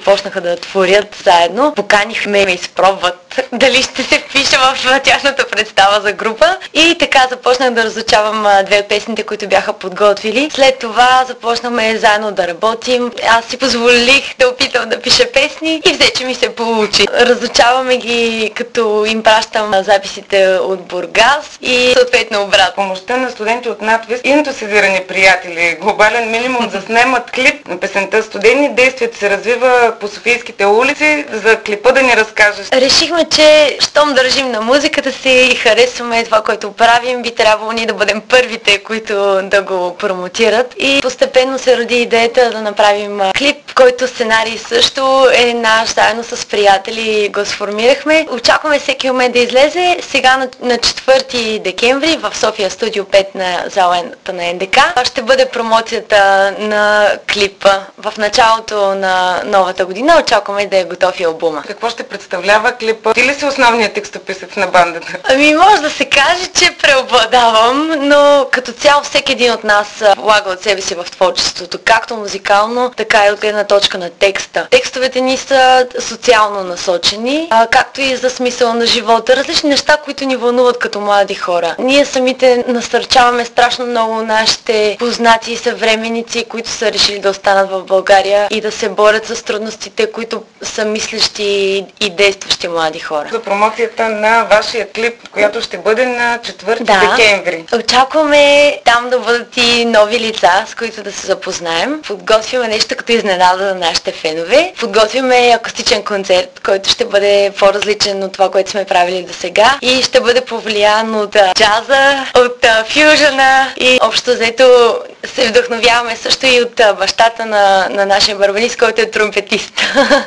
започнаха да творят заедно. Поканихме ме изпробват дали ще се впиша в тяхната представа за група. И така започнах да разучавам две от песните, които бяха подготвили. След това започнахме заедно да работим. Аз си позволих да опитам да пиша песни и взе, че ми се получи. Разучаваме ги, като им пращам записите от Бургас и съответно обратно. Помощта на студенти от надвис и ентусизирани приятели, глобален минимум, заснемат клип на песента "Студени". Действието се развива по софийските улици. За клипа да ни разкажеш. Решихме, че щом държим на музиката си и харесваме това, което правим, би трябвало ние да бъдем първите, които да го промотират. И постепенно се роди идеята да направим клип, който сценарий също е наш, заедно с приятели го сформирахме. Очакваме всеки момент да излезе. Сега на 4 декември в София Студио 5 на залата на НДК ще бъде промоцията на клипа. В началото на новата година очакваме да е готов и албума. Какво ще представлява клипа? Ти ли си основният текстописец на бандата? Може да се каже, че преобладавам, но като цяло всеки един от нас влага от себе си в творчеството, както музикално, така и от гледна точка на текста. Текстовете ни са социално насочени, както и за смисъл на живота, различни неща, които ни вълнуват като млади хора. Ние самите насърчаваме страшно много нашите познати и съвременници, които са решили да останат в България и да се борят с трудностите, които са мислещи и действащи млади хора. За промоцията на вашия клип, която ще бъде на 4 декември. Очакваме там да бъдат и нови лица, с които да се запознаем. Подготвяме нещо като изненада на нашите фенове. Подготвяме акустичен концерт, който ще бъде по-различен от това, което сме правили до сега и ще бъде повлиян от джаза, от фюжъна и общо взето се вдъхновяваме също и от бащата на нашия барабанист, който е тромпетист.